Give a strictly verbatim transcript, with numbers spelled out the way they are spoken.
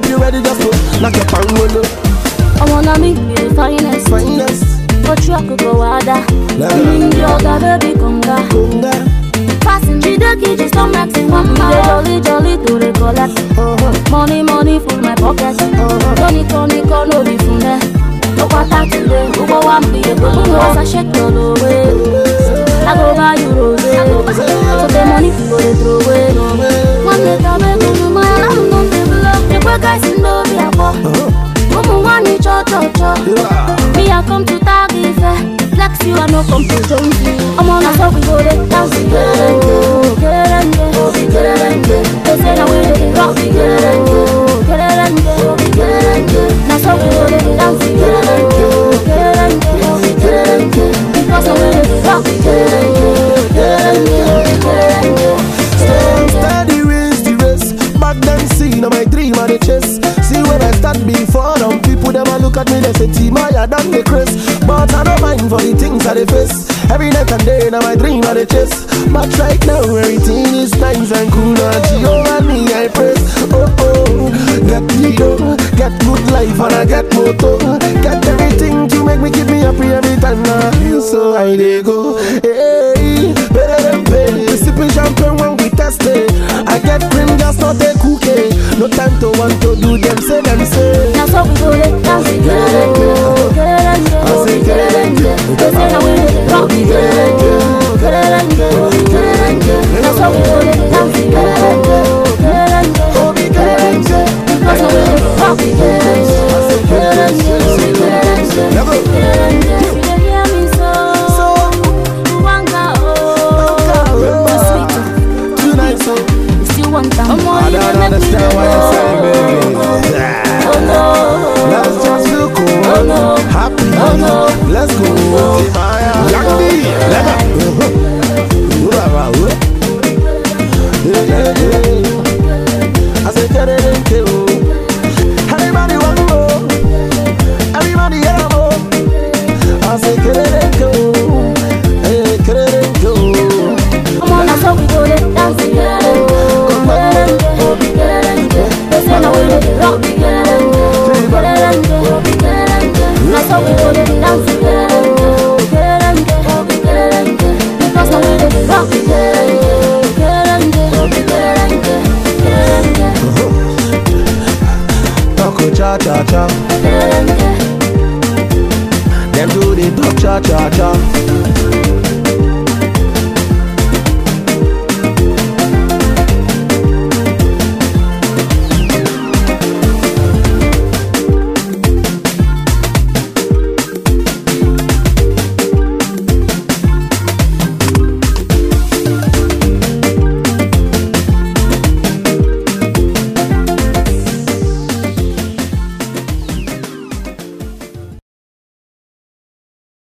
you ready, just go knock your pangolo. I'm on a me, the finest. Finest. But you could go harder. In yoga, baby, conga. Conga. Passing the key, just don't max it. One jolly, jolly to recollect. Money, money, full my pocket. Tony, Tony, call no be from there. No quarter today. Who go one be a good one? I shake all the way. I go buy you rose. So the money go to throw away. One day, I'll be going my alarm. Don't be below. The quick guys in the vehicle. Come on, you cho cho cho. Me, I come to tag if flex you, I no come to join you. I'm on a top, we go there, dance together. Get it and get it, get it and get it. They say now we dey rock, get it and get it and get it. Now so we go there, dance together. Get it and get it, get it and get it. Because now we dey rock, get it and get it and get it. Steady race the race. Back then see now my dream and the chase. See when I start before them people them a look at me they say T-Maya done the craze. But I don't mind for the things that they face. Every night and day now my dream and the chase. But right now everything is nice and cool. And Jehovah me I praise. Oh oh, get me dough, get good life and I get moto. Get everything to make me keep me happy every time I feel so I dey go. Hey, better than pay. We sipping champagne when we test it. I get cream just not a cookie. No time to want to do them say them say. Now so we go there, dance together. Get it and get it, get it and get it. They say now we dey rock, get it and get it and get it, get it and get it. Now so we go there, dance together. Get it and get it, get it and get it. Because now we dey rock, get it and get it, get it and get it, get it and get it, get it and get it. You dey hear me so? So Wanga oh, sweet tonight so you still want time? I don't understand what you're saying, baby. Oh no. let's just feel cool, Oh no. happy. Oh no. Let's go. Young D, let I said, get it in kill. Everybody want more. Everybody get more. I said, get it in kill. Hey, get it in kill. Come on, now so we go there, dance together. Get it and get it, get it and get it. They say now we dey rock, get it and get it, get it and get it, get it and get it. Now so we go there, dance together. Get it and get it, get it and get it. Because now we dey rock, get it and get it and get it, get it and get it, get it and get it. Talk cha cha cha. Get it and get it. Them do the talk cha cha cha.